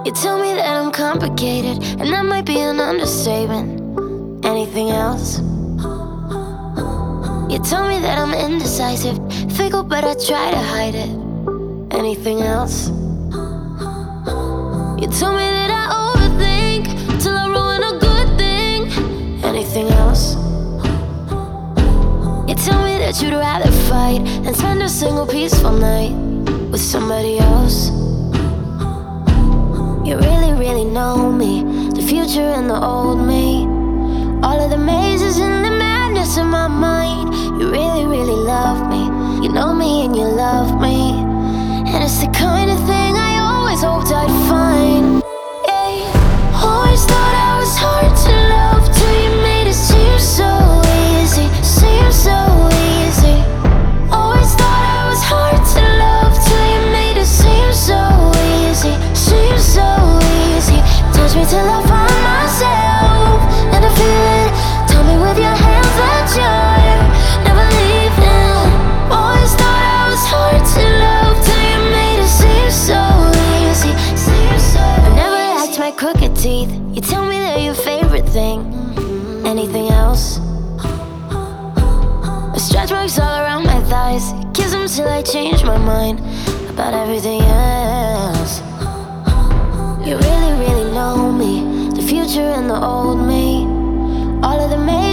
You tell me that I'm complicated, and that might be an understatement. Anything else? You tell me that I'm indecisive, fickle, but I try to hide it. Anything else? You tell me that I overthink till I ruin a good thing. Anything else? You tell me that you'd rather fight than spend a single peaceful night with somebody else. You really, really know me, the future and the old me, all of the mazes and the madness in my mind. You really, really love me, you know me and you love me, and it's the kind of thing I always hoped I'd find. Yeah. Always thought I was hard to love till you made it seem so easy, seem so easy. Always thought I was hard to love till you made it seem so easy, seem so easy. Touch me till I find myself and I feel it. Tell me with your hands that you're never leaving. Always thought I was hard to love till you made it seem so easy, seem so easy. I never liked my crooked teeth. You tell me they're your favorite thing. Anything else? Stretch marks all around my thighs. Kiss them till I change my mind about everything else. You really, really know me, the future and the old me, all of the